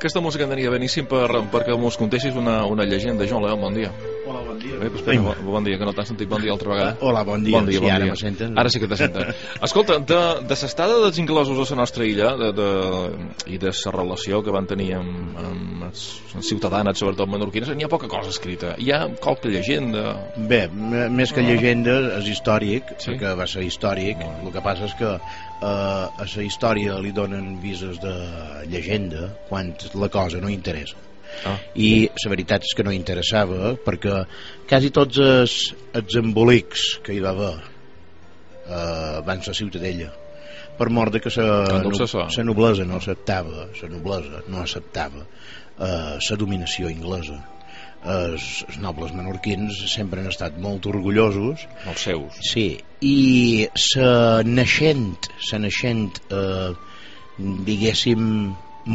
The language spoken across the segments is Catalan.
aquesta música aniria beníssim perquè mos contessis una llegenda. Joan León, bon dia. Hola, bon dia. Bon dia, que no t'has sentit bon dia altra vegada. Hola, bon dia. Bon dia, sí, bon ara dia. me senten. Ara sí que te senten. Escolta, de l'estada dels inglesos a la nostra illa i de la relació que van tenir amb ciutadanes, sobretot menorquines, n'hi ha poca cosa escrita. Hi ha qualque llegenda. Bé, més que llegenda és històric, Sí? perquè va ser històric. El que passa és que a la història li donen vises de llegenda quan la cosa no interessa. I la veritat és que no interessava, perquè quasi tots els embolics que hi va haver van ser Ciutadella, per mort de que la noblesa no acceptava la dominació inglesa. Els nobles menorquins sempre han estat molt orgullosos, Els seus. sí, i la naixent diguéssim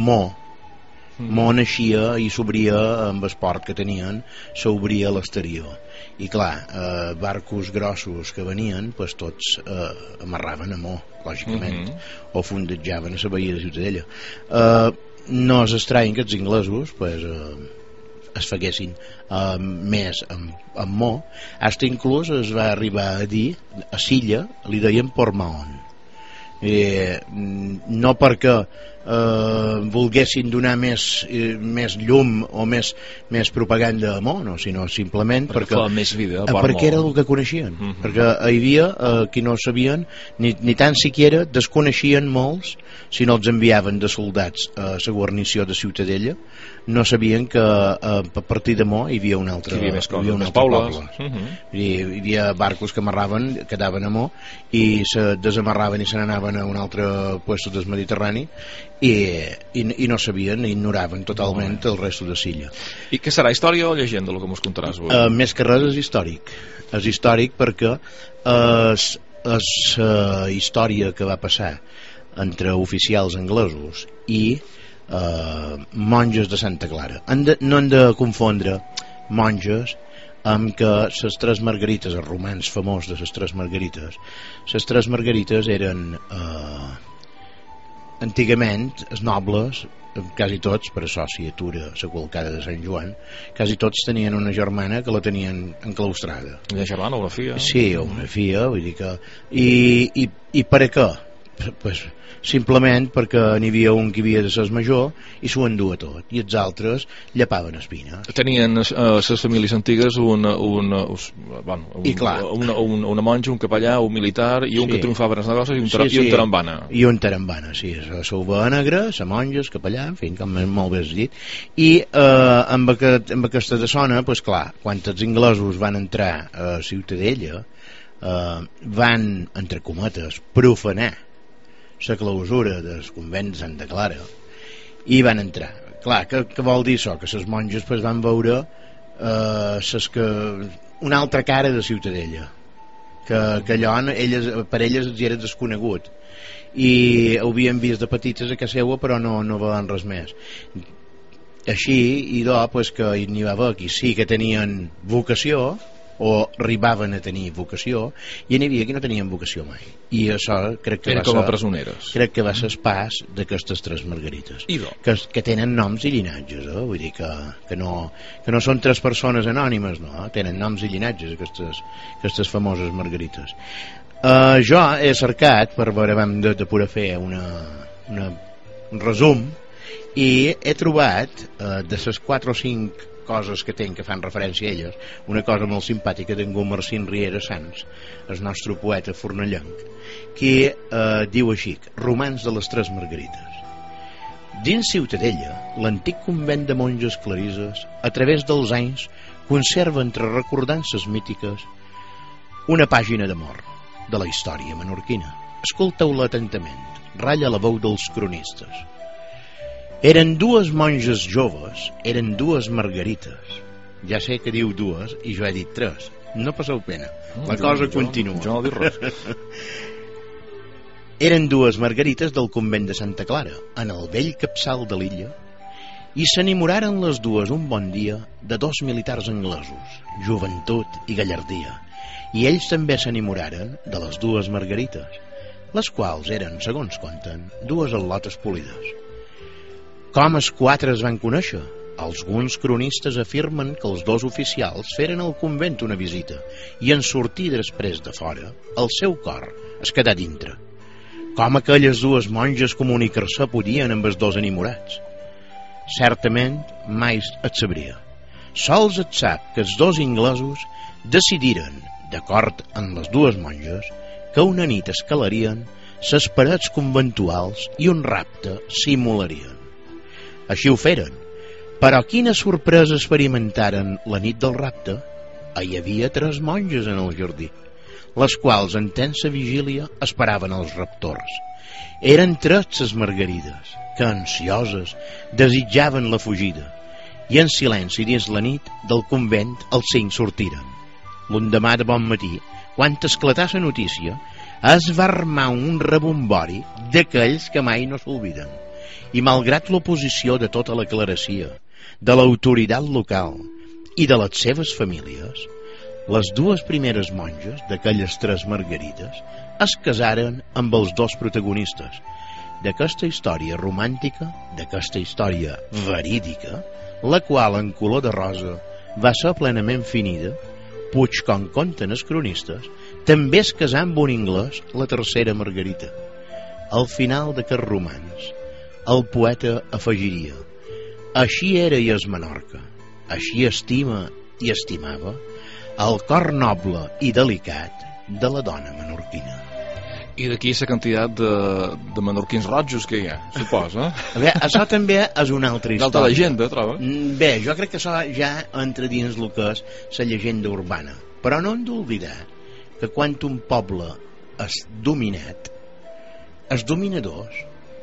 Mo naixia i s'obria amb el port que tenien, s'obria a l'exterior, i clar, barcos grossos que venien, pues tots amarraven a Mo, lògicament, o fondejaven a la bahia de Ciutadella. No és estrany que els inglesos pues, es faguessin més amb Mo, fins inclús es va arribar a dir a Silla li deien Port Mahon, no perquè volguessin donar més llum o més propaganda a Mo, no, sinó simplement perquè més vida, era el que coneixien, perquè hi havia qui no sabien ni tan siquiera desconeixien molts, si no els enviaven de soldats a la guarnició de Ciutadella, no sabien que a partir de Mo hi havia un altre poble. Hi havia barcos que amarraven, quedaven a Mo i se desamarraven i se n'anaven a un altre puesto del Mediterrani i no sabien, ignoraven totalment el resto de Silla. I què serà, història o llegenda, el que mos contaràs avui? Més que res és històric perquè és història que va passar entre oficials anglesos i monges de Santa Clara. No hem de confondre monges amb que les tres margarites, el romanç famós de les tres margarites eren antigament els nobles, quasi tots, per associatura a la qualcada de Sant Joan, quasi tots tenien una germana que la tenien enclaustrada. Una germana o una filla? Sí, o una filla, vull dir que... I per a què? Pues, simplement perquè n'hi havia un que havia de ser major i s'ho endua tot, i els altres llapaven espines. Tenien les famílies antigues una monja, un capellà, un militar i un que triomfava en els negocis i un tarambana. I un tarambana, sí, la sauva negra, la monja, el capellà, en fi, com molt bé has dit. I amb aquesta zona, pues clar, quan els inglesos van entrar a Ciutadella, van, entre cometes, profanar la clausura del convent de Santa Clara i van entrar. Clar, què vol dir això? Que les monges pues, van veure una altra cara de Ciutadella, que allò per elles els era desconegut i ho havien vist de petites a casa seva però no veuen res més. Així, pues, que n'hi va haver qui sí que tenien vocació o arribaven a tenir vocació i n'hi havia qui no tenien vocació mai, i això crec que com a presoneres. Crec que va ser el pas d'aquestes tres margarites que tenen noms i llinatges, vull dir que no són tres persones anònimes, no, tenen noms i llinatges aquestes famoses margarites. Jo he cercat per veure, vam de poder fer un resum i he trobat de les 4 o 5 coses que tenen que fan referència a elles una cosa molt simpàtica d'en Gomercín Riera Sans, el nostre poeta fornellenc, que diu així: romanç de les tres margarites. Dins Ciutadella, l'antic convent de monges clarisses, a través dels anys, conserva entre recordances mítiques una pàgina d'amor de la història menorquina. Escolteu-la atentament, ratlla la veu dels cronistes. Eren dues monges joves, eren dues margarites. Ja sé que diu dues i jo he dit 3. No passeu pena, la cosa continua. Jo no dic res. Eren dues margarites del convent de Santa Clara, en el vell capçal de l'illa, i s'enamoraren les dues un bon dia de 2 militars anglesos, joventut i gallardia, i ells també s'enamoraren de les dues margarites, les quals eren, segons conten, dues al·lotes polides. Com els quatre es van conèixer? Alguns cronistes afirmen que els dos oficials feren al convent una visita i en sortir després de fora, el seu cor es quedà dintre. Com aquelles dues monges comunicar-se podien amb els dos enamorats? Certament mai et sabria. Sols et sap que els dos inglesos decidiren, d'acord amb les dues monges, que una nit escalarien les parets conventuals i un rapte simularien. Així ho feren, però quina sorpresa experimentaren la nit del rapte? Hi havia 3 monges en el jardí, les quals en tensa vigília esperaven els raptors. Eren 3 les margarides, que ansioses desitjaven la fugida, i en silenci dins la nit del convent els 5 sortiren. L'endemà de bon matí, quan esclatà la notícia, es va armar un rebombori d'aquells que mai no s'olviden, i malgrat l'oposició de tota la clerecia, de l'autoritat local i de les seves famílies, les 2 primeres monges d'aquelles 3 margarides es casaren amb els 2 protagonistes d'aquesta història romàntica, d'aquesta història verídica, la qual en color de rosa va ser plenament finida. Puig, com conten els cronistes, també es casà amb un anglès, la tercera Margarita. Al final d'aquest romanç, el poeta afegiria: així era i és Menorca, així estima i estimava el cor noble i delicat de la dona menorquina. I d'aquí la quantitat de menorquins rojos que hi ha, suposa. Bé, això també és una altra història. D'alta llegenda, troba? Bé, jo crec que això ja entra dins el que és la llegenda urbana. Però no hem d'oblidar que quan un poble és dominat, els dominadors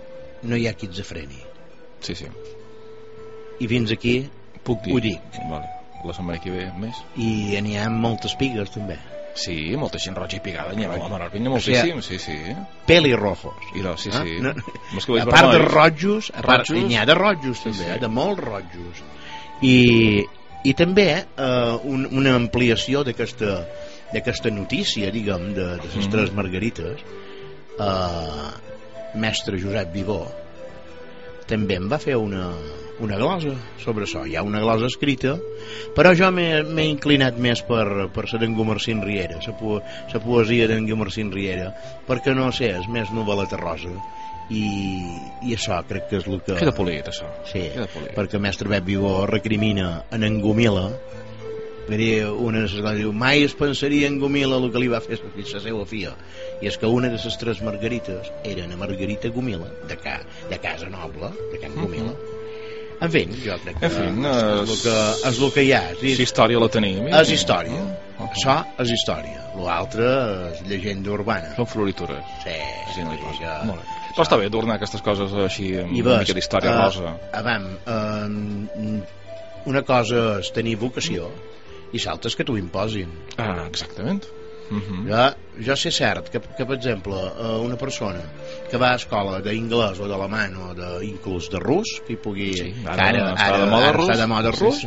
no hi ha qui els freni. Sí, sí. I fins aquí puc dir. Ho dic. Vale. La setmana que ve més. I n'hi ha moltes pigues també. Sí, molta gent roja i pigada, n'hi ha a Menorca, n'hi ha moltíssim, sí, sí. Pelirrojos. Sí, sí. No, a part de rojos, n'hi ha de rojos sí, també, sí. De molts rojos. I també una ampliació d'aquesta notícia, diguem, de les 3 margarites, mestre Josep Vigó també em va fer una glosa sobre això. Hi ha una glosa escrita, però jo m'he inclinat més per la d'en Gumersin Riera, la poesia d'en Gumersin Riera, perquè no sé, és més novel·leta rosa, i això crec que és el que... Queda polit, això. Sí, perquè mestre Pep Vigó recrimina en Gomila. Una de les coses diu: mai es pensaria en Gomila el que li va fer la seva filla, i és que una de les 3 margarites era una Margarita Gomila de casa noble de Can Gomila. En fi, jo crec que és el que hi ha. Si història la tenim. És història. Això és història. L'altre és llegenda urbana. Són floritures. Sí. Molt bé. Però està bé tornar aquestes coses així amb una mica d'història rosa. Una cosa és tenir vocació i l'altra és que t'ho imposin. Exactament. Jo sé cert que per exemple, una persona que va a escola d'inglès o d'alemany o inclús de rus, que hi pugui... Sí, ara està de moda rus.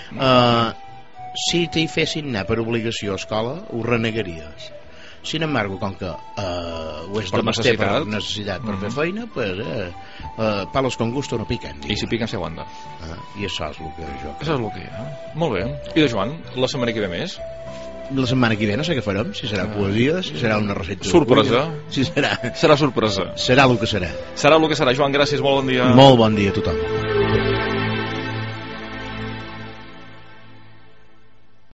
Si t'hi fessin anar per obligació a escola, ho renegaries. Sin embargo, com que ho és de mestre per necessitat per fer feina, pues palos con gusto no piquen. I si piquen s'aguanta. I això és el que jo crec. Això és el que hi ha. Molt bé. I de Joan, la setmana que ve més? La setmana que ve no sé què farem, si serà poesia, si serà una recepta sorpresa. Si serà sorpresa. Serà el que serà. Serà el que serà. Joan, gràcies, molt bon dia. Molt bon dia a tothom.